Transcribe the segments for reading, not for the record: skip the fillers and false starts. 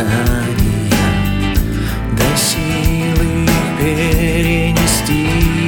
страдания, дай силы их перенести.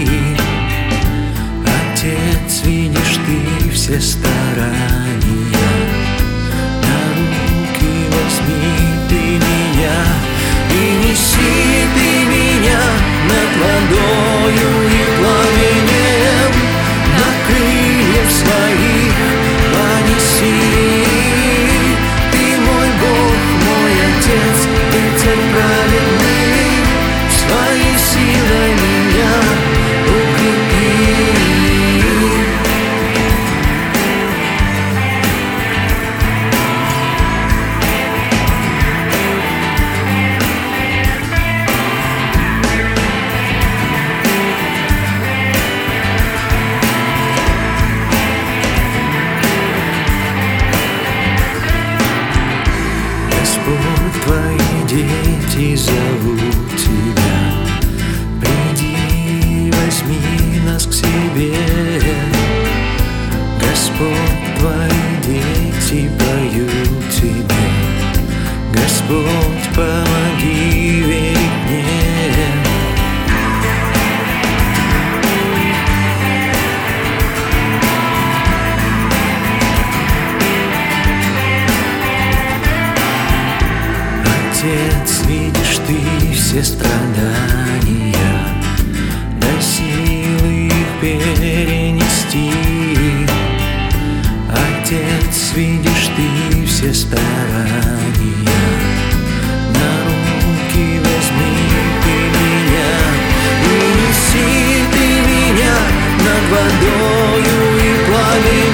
Отец, видишь ты все старания, на руки возьми ты меня и неси ты меня над водою и пламенем, на крыльях своих понеси. Ты мой Бог, мой Отец, рыцарь праведный, своей силой меня укрепи. Господь, твои дети зовут тебя, приди, возьми нас к себе. Господь, твои дети поют тебе, Господь, помоги верить мне. Отец, видишь ты все страдания, дай силы их перенести. Отец, видишь ты все старания, на руки возьми ты меня и неси ты меня над водою и пламенем.